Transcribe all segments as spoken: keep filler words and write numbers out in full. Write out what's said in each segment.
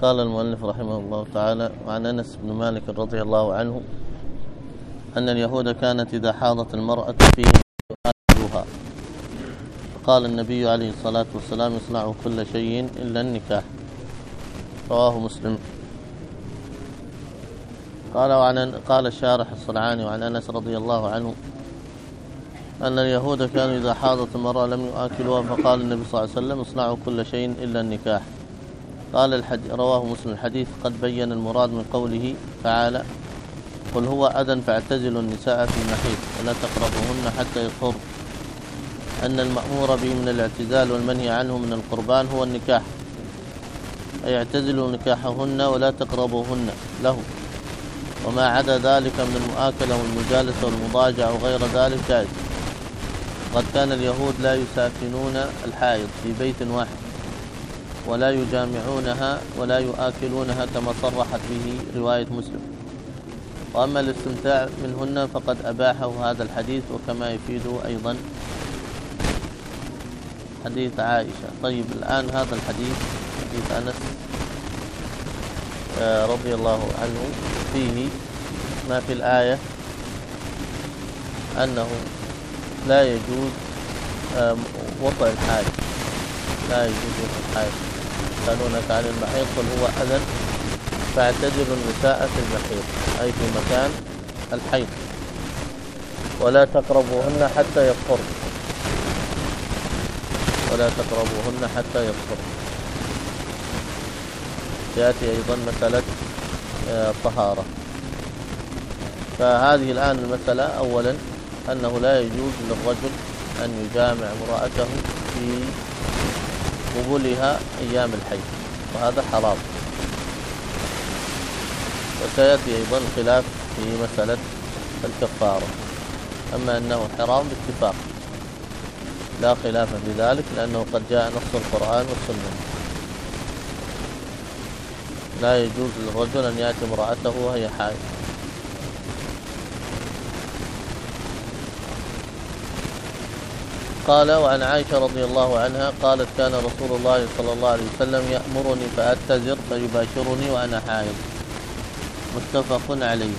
قال المؤلف رحمه الله تعالى: وعن أنس بن مالك رضي الله عنه أن اليهود كانت إذا حاضت المرأة فيهم يؤكلوها، قال النبي عليه الصلاة والسلام: يصنع كل شيء إلا النكاح. رواه مسلم. قال وعن قال الشارح الصنعاني: وعن أنس رضي الله عنه أن اليهود كانوا إذا حاضت المرأة لم يؤكلوها، فقال النبي صلى الله عليه وسلم: اصنعوا كل شيء إلا النكاح. قال الحديث رواه مسلم: الحديث قد بين المراد من قوله تعالى: قل هو أذى فاعتزلوا النساء في المحيض ولا تقربوهن حتى يطهرن، أن المأمور به من الاعتزال والمنهي عنه من القربان هو النكاح، أي اعتزلوا نكاحهن ولا تقربوهن له، وما عدا ذلك من المؤاكلة والمجالسة والمضاجعة وغير ذلك جائز. قد كان اليهود لا يساكنون الحائض في بيت واحد ولا يجامعونها ولا يؤكلونها كما صرحت به رواية مسلم. وأما الاستمتاع منهن فقد أباحه هذا الحديث، وكما يفيده أيضا حديث عائشة. طيب الآن هذا الحديث حديث أنس رضي الله عنه فيه ما في الآية أنه لا يجوز وطئ الحائض، لا يجوز وطئ الحائض. يسألونك عن المحيض قل هو أذى فاعتزلوا النساء في المحيض، أي في مكان الحيض، ولا تقربوهن حتى يطهرن، ولا تقربوهن حتى يطهرن. يأتي أيضا مسألة الطهارة. فهذه الآن المسألة أولا أنه لا يجوز للرجل أن يجامع امرأته في قبولها أيام الحيض، وهذا حرام. وسيأتي أيضا خلاف في مسألة الكفارة، أما أنه حرام باتفاق لا خلاف في ذلك، لأنه قد جاء نص القرآن والسنة. لا يجوز للرجل أن يأتي امرأته وهي حائض. قال وعن عائشة رضي الله عنها قالت: كان رسول الله صلى الله عليه وسلم يأمرني فأتزر فيباشرني وأنا حائض. متفق عليه.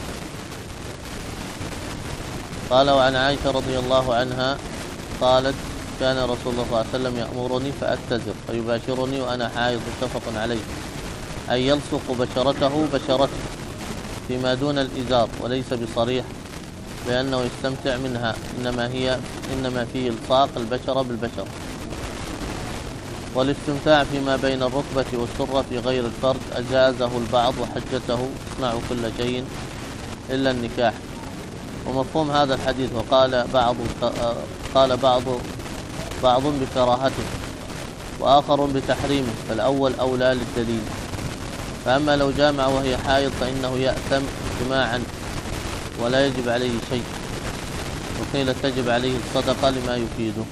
قال وعن عائشة رضي الله عنها قالت: كان رسول الله صلى الله عليه وسلم يأمرني فأتزر فيباشرني وأنا حائض. متفق عليه، أي يلصق بشرته بشرته فيما دون الإزار، وليس بصريح لأنه يستمتع منها، إنما هي إنما فيه إلصاق البشرة بالبشرة. والاستمتاع فيما بين الركبة والسرة في غير الفرج أجازه البعض وحجته: اصنعوا كل شيء إلا النكاح. ومفهوم هذا الحديث وقال بعض قال بعض بعض بكراهته وآخر بتحريمه، فالأول أولى للدليل. فأما لو جامع وهي حائض فإنه يأثم جماعا ولا يجب عليه شيء، وقيل تجب عليه الصدقة لما يفيده.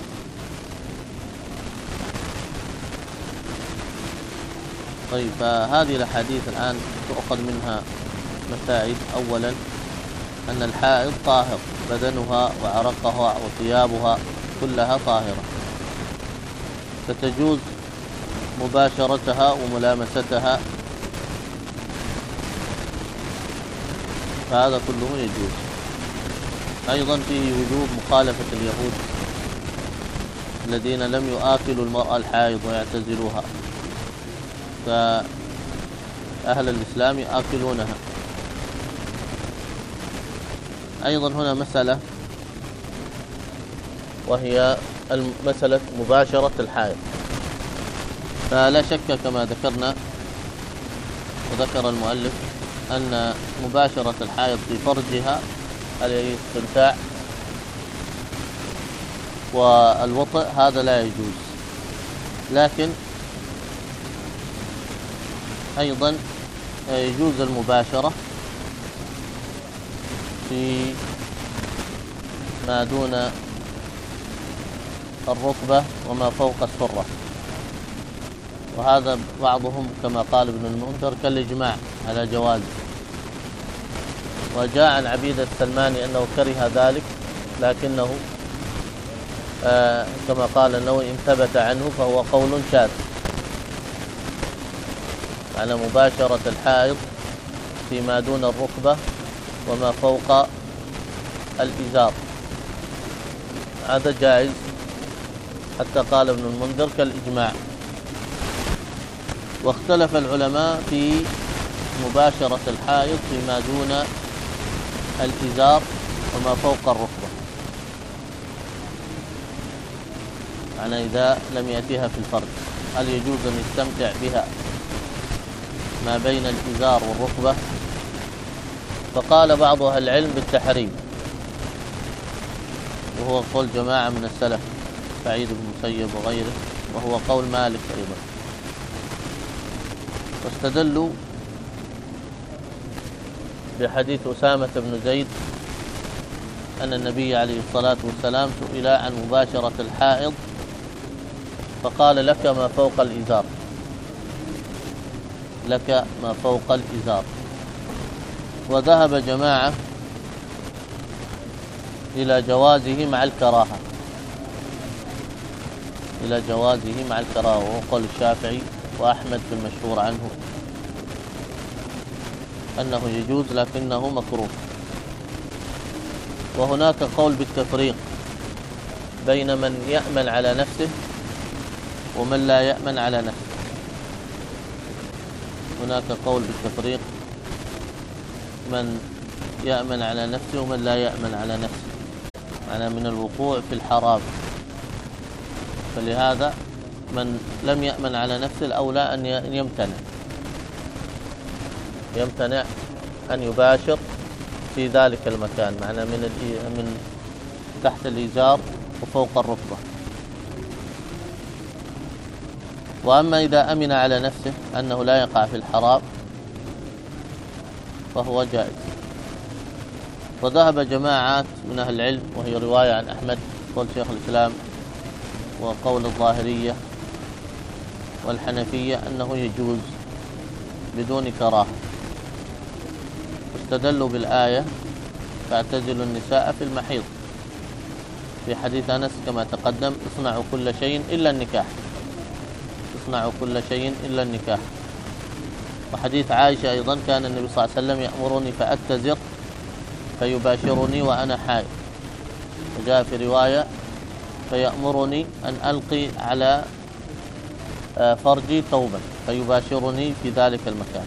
طيب، فهذه الأحاديث الآن تؤخذ منها مسائل. أولا أن الحائض طاهر، بدنها وعرقها وثيابها كلها طاهرة، فتجوز مباشرتها وملامستها، فهذا كله يجوز. أيضا فيه وجوب مخالفة اليهود الذين لم يؤكلوا المرأة الحائض ويعتزلوها، فأهل الإسلام يأكلونها. أيضا هنا مسألة، وهي مسألة مباشرة الحائض. فلا شك كما ذكرنا وذكر المؤلف أن مباشرة الحائض في فرجها الاستمتاع والوطئ هذا لا يجوز، لكن أيضا يجوز المباشرة في ما دون الركبة وما فوق السرة، وهذا بعضهم كما قال ابن المنذر كالإجماع على جوازه. وجاء عن عبيدة السلماني أنه كره ذلك، لكنه آه كما قال النووي إن ثبت عنه فهو قول شاذ، على مباشرة الحائض فيما دون الركبة وما فوق الإزار، هذا جائز، حتى قال ابن المنذر كالإجماع. واختلف العلماء في مباشرة الحائض فيما دون الإزار وما فوق الركبة، يعني إذا لم يأتيها في الفرج هل يجوز أن يستمتع بها ما بين الإزار والركبة؟ فقال بعض أهل العلم بالتحريم، وهو قول جماعة من السلف سعيد بن المسيب وغيره، وهو قول مالك أيضا. واستدلوا بحديث أسامة بن زيد أن النبي عليه الصلاة والسلام سئل عن مباشرة الحائض فقال لك ما فوق الإزار، لك ما فوق الإزار. وذهب جماعة إلى جوازه مع الكراهة، إلى جوازه مع الكراهة، وهو قول الشافعي وأحمد في المشهور عنه أنه يجوز لكنه مكروه. وهناك قول بالتفريق بين من يأمن على نفسه ومن لا يأمن على نفسه، هناك قول بالتفريق من يأمن على نفسه ومن لا يأمن على نفسه، معنى من الوقوع في الحرام. فلهذا من لم يأمن على نفسه الأولى أن يمتنع يمتنع أن يباشر في ذلك المكان، معنى من من تحت الإزار وفوق الركبة. وأما إذا أمن على نفسه أنه لا يقع في الحرام فهو جائز. وذهب جماعات من أهل العلم، وهي رواية عن أحمد قول شيخ الإسلام وقول الظاهرية والحنفية أنه يجوز بدون كراهة، واستدلوا بالآية فاعتزلوا النساء في المحيض في حديث أنس كما تقدم اصنعوا كل شيء إلا النكاح، اصنعوا كل شيء إلا النكاح. وحديث عائشة أيضا كان النبي صلى الله عليه وسلم يأمرني فأتزر فيباشرني وأنا حائض، وجاء في رواية فيأمرني أن ألقي على فرجي ثوبا فيباشرني في ذلك المكان.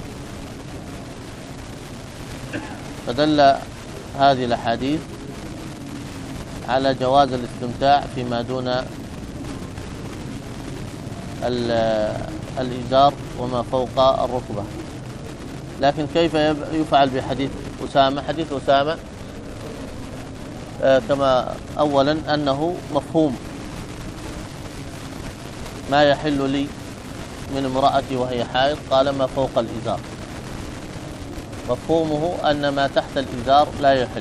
فدل هذه الأحاديث على جواز الاستمتاع فيما دون الإزار وما فوق الركبة. لكن كيف يفعل بحديث أسامة؟ حديث أسامة كما أولا أنه مفهوم، ما يحل لي من امرأتي وهي حائض، قال ما فوق الإزار، مفهومه أن ما تحت الإزار لا يحل،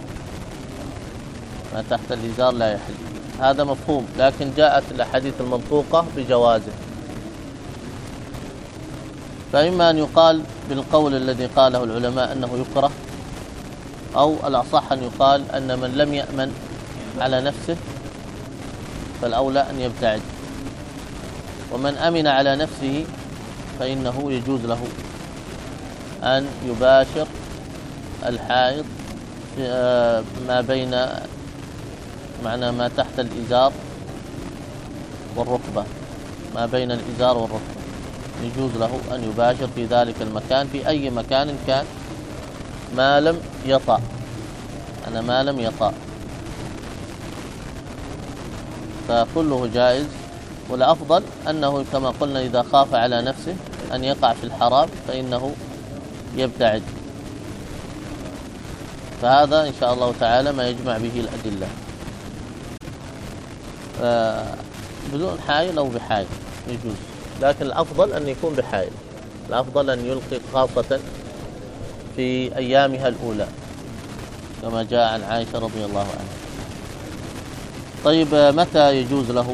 ما تحت الإزار لا يحل، هذا مفهوم. لكن جاءت الأحاديث المنطوقة بجوازه، فإما أن يقال بالقول الذي قاله العلماء أنه يكره، أو الأصح أن يقال أن من لم يأمن على نفسه فالأولى أن يبتعد، ومن أمن على نفسه فإنه يجوز له أن يباشر الحائض ما بين معنى ما تحت الإزار والركبة، ما بين الإزار والركبة يجوز له أن يباشر في ذلك المكان في أي مكان كان ما لم يطأ، أنا ما لم يطأ، فكله جائز. والأفضل أنه كما قلنا إذا خاف على نفسه أن يقع في الحرام فإنه يبتعد. فهذا إن شاء الله تعالى ما يجمع به الأدلة، بدون حائل أو بحائل يجوز، لكن الأفضل أن يكون بحائل، الأفضل أن يلقي خاصة في أيامها الأولى كما جاء عن عائشة رضي الله عنها. طيب متى يجوز له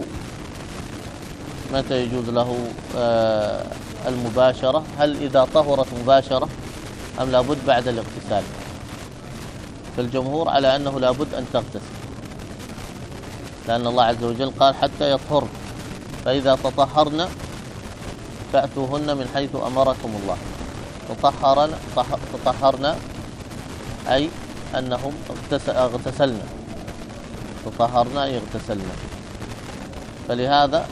متى يجوز له المباشرة؟ هل إذا طهرت مباشرة أم لابد بعد الاغتسال؟ فالجمهور على أنه لابد أن تغتسل، لأن الله عز وجل قال حتى يطهرن، فإذا تطهرن فأتوهن من حيث أمركم الله. تطهرن تطهرن أي أنهم اغتسلن، تطهرن أي اغتسلن. فلهذا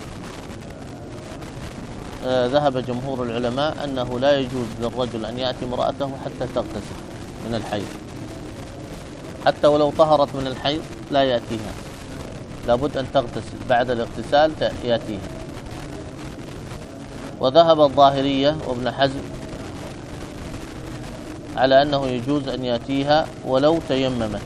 آه ذهب جمهور العلماء أنه لا يجوز للرجل أن يأتي امرأته حتى تغتسل من الحيض، حتى ولو طهرت من الحيض لا يأتيها، لابد أن تغتسل، بعد الاغتسال يأتيها. وذهب الظاهرية وابن حزم على أنه يجوز أن يأتيها ولو تيممت،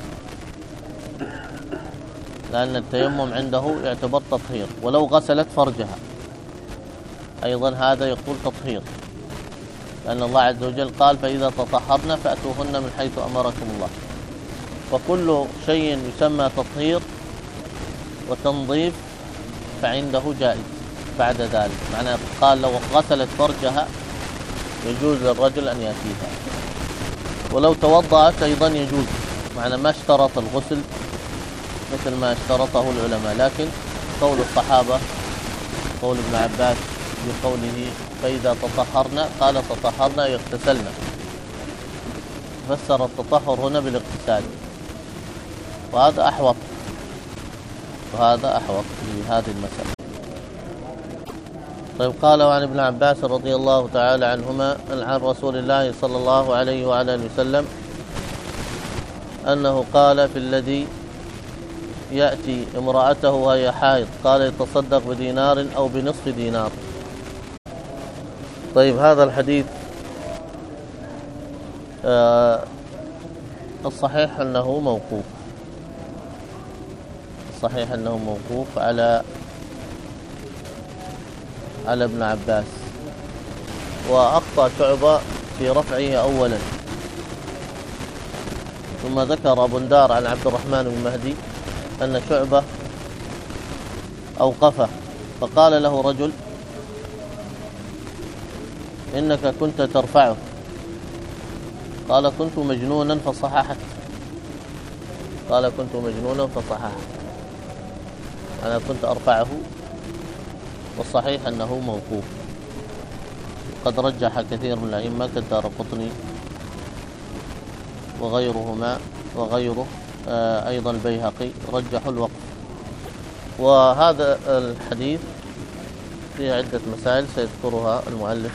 لأن التيمم عنده يعتبر تطهير، ولو غسلت فرجها أيضا هذا يقول تطهير، لأن الله عز وجل قال فإذا تطهرن فأتوهن من حيث أمركم الله. وكل شيء يسمى تطهير وتنظيف فعنده جائز بعد ذلك. معناه قال لو غسلت فرجها يجوز للرجل أن يأتيها، ولو توضأت أيضا يجوز، معنى ما اشترط الغسل مثل ما اشترطه العلماء. لكن قول الصحابة، قول ابن عباس بقوله فإذا تطهرن، قال تطهرن يغتسلن، فسر التطهر هنا بالاغتسال، وهذا أحوط وهذا أحوط في هذه المسألة. طيب، قال وعن ابن عباس رضي الله تعالى عنهما عن رسول الله صلى الله عليه وعلى اله وسلم أنه قال في الذي يأتي امرأته وهي حائض قال يتصدق بدينار أو بنصف دينار. طيب، هذا الحديث آه الصحيح أنه موقوف، الصحيح أنه موقوف على على ابن عباس، وأخطأ شعبة في رفعه أولا، ثم ذكر أبو الدار عن عبد الرحمن بن مهدي أن شعبة أوقفه، فقال له رجل إنك كنت ترفعه، قال كنت مجنونا فصححت، قال كنت مجنونا فصححت، أنا كنت أرفعه، والصحيح أنه موقوف. قد رجح كثير من الأئمة كالدارقطني وغيرهما وغيره آه أيضا البيهقي رجحوا الوقف. وهذا الحديث فيه عدة مسائل سيذكرها المؤلف.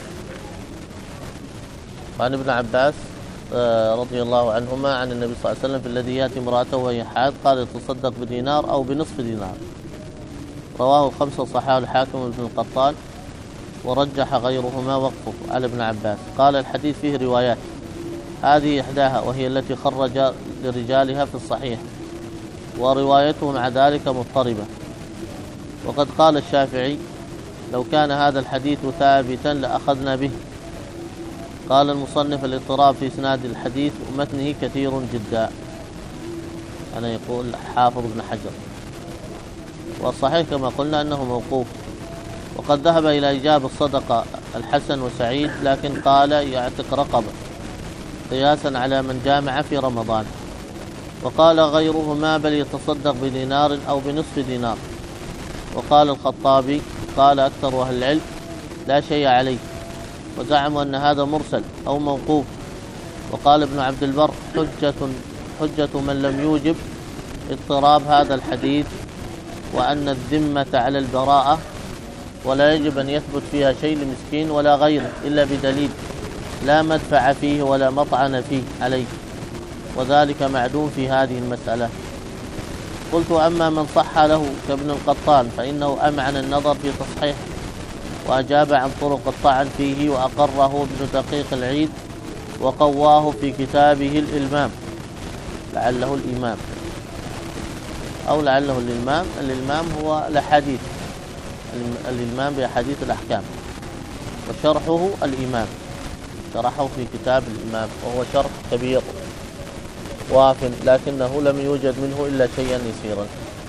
وعن ابن عباس آه رضي الله عنهما عن النبي صلى الله عليه وسلم في الذي يأتي امرأته وهي حائض قال يتصدق بدينار أو بنصف دينار. رواه الخمسة صححه الحاكم وابن القطان، ورجح غيرهما وقفه على ابن عباس. قال الحديث فيه روايات، هذه إحداها وهي التي خرج لرجالها في الصحيح، وروايته مع ذلك مضطربة. وقد قال الشافعي لو كان هذا الحديث ثابتا لأخذنا به. قال المصنف الاضطراب في إسناد الحديث ومتنه كثير جدا، أنا يقول حافظ ابن حجر، والصحيح كما قلنا أنه موقوف. وقد ذهب إلى إيجاب الصدقة الحسن وسعيد، لكن قال يعتق رقبة قياسا على من جامع في رمضان. وقال غيرهما بل يتصدق بدينار أو بنصف دينار. وقال الخطابي قال أكثر أهل العلم لا شيء عليه، وزعموا أن هذا مرسل أو موقوف. وقال ابن عبد البر حجة, حجة من لم يوجب اضطراب هذا الحديث، وأن الذمة على البراءة ولا يجب أن يثبت فيها شيء لمسكين ولا غيره إلا بدليل لا مدفع فيه ولا مطعن فيه عليه، وذلك معدوم في هذه المسألة. قلت أما من صح له كابن القطان فإنه أمعن النظر في تصحيح، وأجاب عن طرق الطعن فيه، وأقره ابن دقيق العيد وقواه في كتابه الإلمام، لعله الإمام أو لعله الإلمام. الإلمام هو الأحاديث، الإلمام بأحاديث الأحكام، وشرحه الإمام، شرحه في كتاب الإمام، وهو شرح كبير واف، لكنه لم يوجد منه إلا شيئا يسيرا.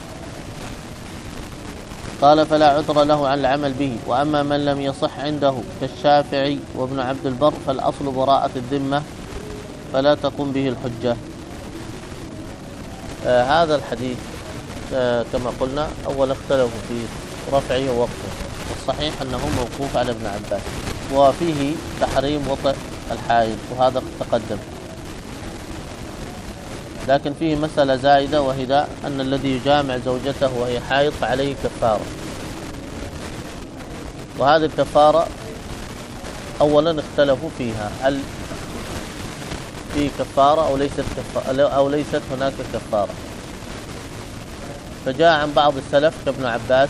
قال فلا عذر له عن العمل به. وأما من لم يصح عنده كالشافعي وابن عبد البر فالأصل براءة الذمة فلا تقوم به الحجة. آه هذا الحديث آه كما قلنا أول اختلفوا في رفعه ووقفه، والصحيح أنه موقوف على ابن عباس، وفيه تحريم وطئ الحائض وهذا تقدم، لكن فيه مسألة زائدة وهي أن الذي يجامع زوجته وهي حائض فعليه كفارة. وهذه الكفارة أولا اختلفوا فيها، هل في كفارة أو ليست كفارة أو ليست هناك كفارة. فجاء عن بعض السلف كابن عباس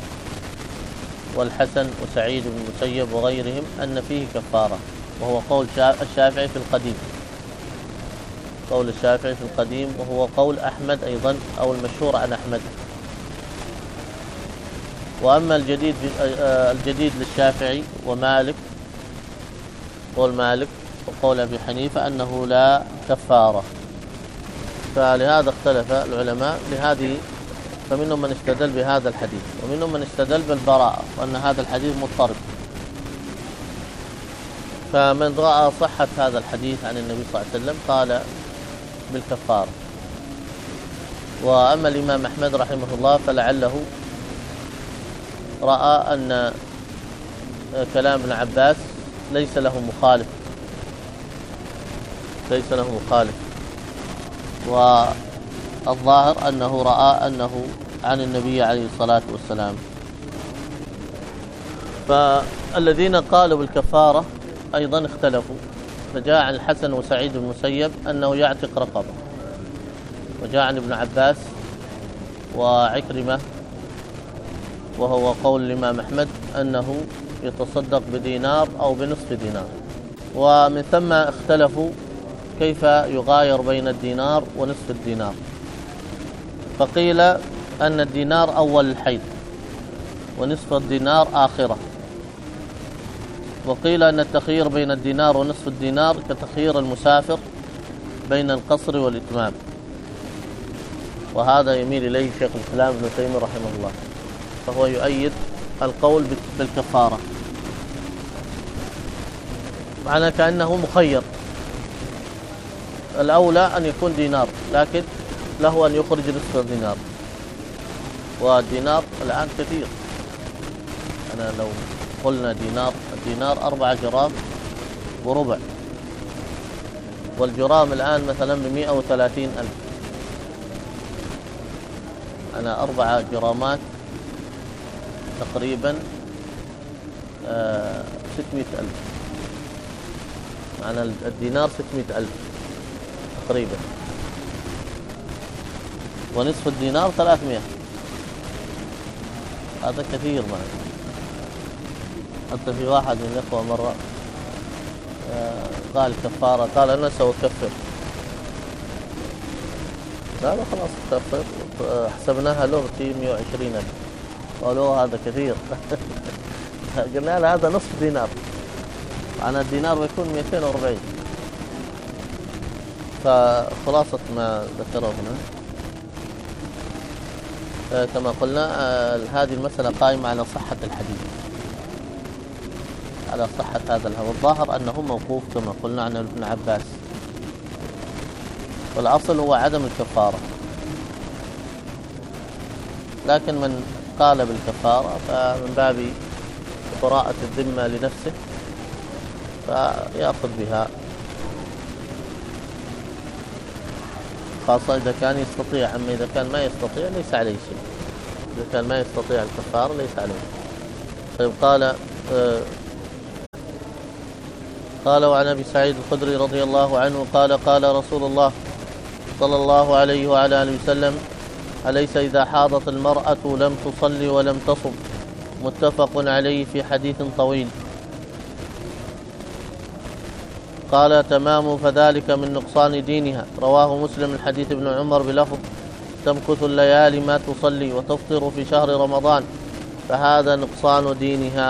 والحسن وسعيد بن المسيب وغيرهم أن فيه كفارة، وهو قول الشافعي في القديم، قول الشافعي في القديم وهو قول أحمد أيضا أو المشهور عن أحمد. وأما الجديد الجديد للشافعي ومالك، قول مالك وقول أبي حنيفة أنه لا كفارة. فلهذا اختلف العلماء لهذه، فمنهم من استدل بهذا الحديث ومنهم من استدل بالبراءة وأن هذا الحديث مضطرب. فمن رأى صحة هذا الحديث عن النبي صلى الله عليه وسلم قال بالكفارة. وأما الإمام أحمد رحمه الله فلعله رأى أن كلام ابن عباس ليس له مخالف ليس له مخالف والظاهر أنه رأى أنه عن النبي عليه الصلاة والسلام. فالذين قالوا بالكفارة أيضا اختلفوا، فجاء عن الحسن وسعيد بن المسيب أنه يعتق رقبة، وجاء عن ابن عباس وعكرمة وهو قول الإمام أحمد أنه يتصدق بدينار أو بنصف دينار. ومن ثم اختلفوا كيف يغاير بين الدينار ونصف الدينار، فقيل أن الدينار أول الحيض ونصف الدينار آخرة، وقيل أن التخيير بين الدينار ونصف الدينار كتخيير المسافر بين القصر والإتمام، وهذا يميل إليه شيخ الإسلام ابن تيمية رحمه الله، فهو يؤيد القول بالكفارة، معنى كأنه مخير. الأولى أن يكون دينار، لكن له أن يخرج نصف الدينار، والدينار الآن كثير. أنا لو قلنا دينار، الدينار أربعة جرام وربع، والجرام الآن مثلا بمئة وثلاثين ألف. أنا أربعة جرامات تقريبا ستمائة ألف، معنى الدينار ستمائة ألف تقريبا، ونصف الدينار ثلاثمائة. هذا كثير معنا. حتى في واحد من الإخوة مرة قال كفارة، قال أنا سأكفر، قالوا خلاص كفر، حسبناها له في مئة وعشرين ألف، قالوا هذا كثير. قلنا له هذا نصف دينار، معنى الدينار بيكون مئتين وأربعين. فخلاصة ما ذكره هنا كما قلنا هذه المسألة قائمة على صحة الحديث، على صحة هذا الهوى. الظاهر أنه موقوف كما قلنا عن ابن عباس، والأصل هو عدم الكفارة، لكن من قال بالكفارة فمن باب براءة الذمة لنفسه فيأخذ بها، خاصة إذا كان يستطيع. أما إذا كان ما يستطيع ليس عليه شيء، إذا كان ما يستطيع الكفارة ليس عليه. طيب قال آه قال وعن أبي سعيد الخدري رضي الله عنه قال قال رسول الله صلى الله عليه وعلى آله وسلم: أليس إذا حاضت المرأة لم تصلي ولم تصم؟ متفق عليه في حديث طويل. قال: تمام فذلك من نقصان دينها. رواه مسلم من حديث ابن عمر بلفظ: تمكث الليالي ما تصلي وتفطر في شهر رمضان، فهذا نقصان دينها.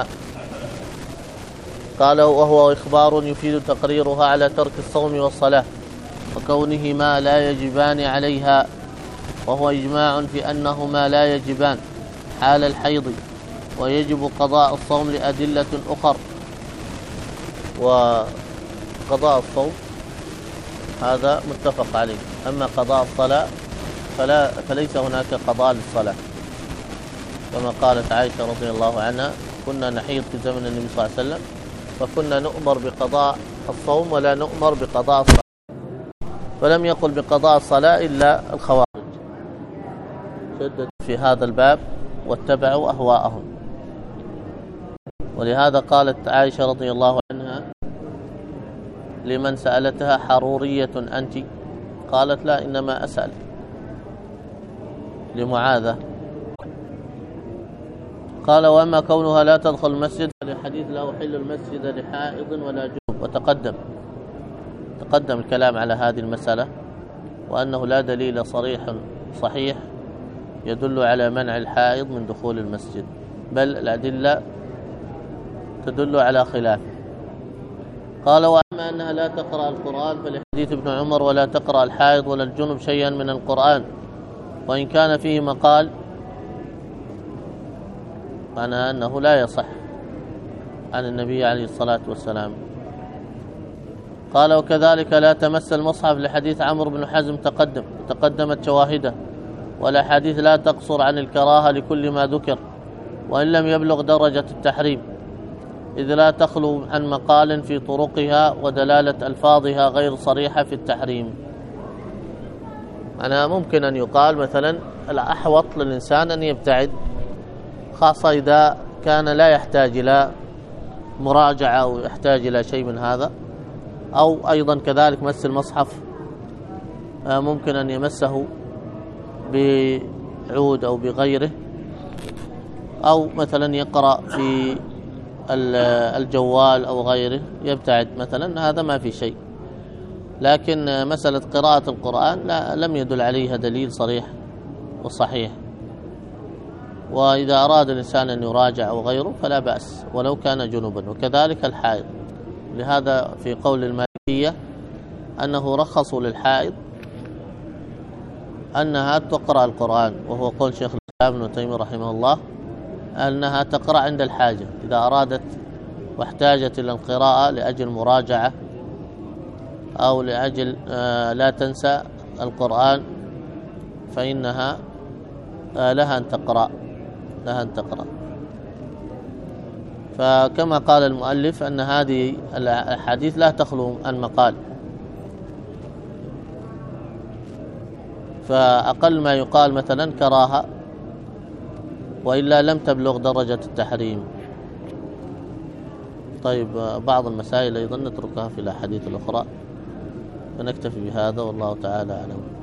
قال: وهو إخبار يفيد تقريرها على ترك الصوم والصلاة وكونهما لا يجبان عليها، وهو إجماع في أنهما لا يجبان حال الحيض، ويجب قضاء الصوم لأدلة أخر. وقضاء الصوم هذا متفق عليه، أما قضاء الصلاة فلا فليس هناك قضاء للصلاة، كما قالت عائشة رضي الله عنها: كنا نحيض في زمن النبي صلى الله عليه وسلم، فكنا نؤمر بقضاء الصوم ولا نؤمر بقضاء الصلاة، فلم يقل بقضاء الصلاة إلا الخوارج، شدد في هذا الباب واتبعوا أهواءهم. ولهذا قالت عائشة رضي الله عنها لمن سألتها: حرورية أنت؟ قالت: لا، إنما أسأل. لمعاذة. قال: وأما كونها لا تدخل المسجد فالحديث لا أحل المسجد لحائض ولا جنوب. وتقدم تقدم الكلام على هذه المسألة، وأنه لا دليل صريح صحيح يدل على منع الحائض من دخول المسجد، بل الأدلة تدل على خلافه. قال: وأما أنها لا تقرأ القرآن فلحديث ابن عمر: ولا تقرأ الحائض ولا الجنب شيئا من القرآن، وإن كان فيه مقال، معنى أنه لا يصح عن النبي عليه الصلاة والسلام. قال: وكذلك لا تمس المصحف لحديث عمرو بن حزم تقدم تقدمت شواهده، والأحاديث لا تقصر عن الكراهة لكل ما ذكر وإن لم يبلغ درجة التحريم، إذ لا تخلو عن مقال في طرقها ودلالة ألفاظها غير صريحة في التحريم. أنا ممكن أن يقال مثلا الأحوط للإنسان أن يبتعد، خاصة إذا كان لا يحتاج إلى مراجعة أو يحتاج إلى شيء من هذا، أو أيضا كذلك مس المصحف ممكن أن يمسه بعود أو بغيره، أو مثلا يقرأ في الجوال أو غيره يبتعد مثلا، هذا ما في شيء. لكن مسألة قراءة القرآن لا لم يدل عليها دليل صريح وصحيح، وإذا أراد الإنسان أن يراجع أو غيره فلا بأس ولو كان جنوبا، وكذلك الحائض. لهذا في قول المالكية أنه رخصوا للحائض أنها تقرأ القرآن، وهو قول شيخ الإسلام ابن تيمية رحمه الله، أنها تقرأ عند الحاجة، إذا أرادت واحتاجت إلى القراءة لأجل مراجعة أو لأجل لا تنسى القرآن فإنها لها أن تقرأ لها أن تقرأ فكما قال المؤلف أن هذه الحديث لا تخلو عن مقال، فأقل ما يقال مثلا كراهة، وإلا لم تبلغ درجة التحريم. طيب، بعض المسائل أيضا نتركها في الأحاديث الأخرى، فنكتفي بهذا والله تعالى أعلم.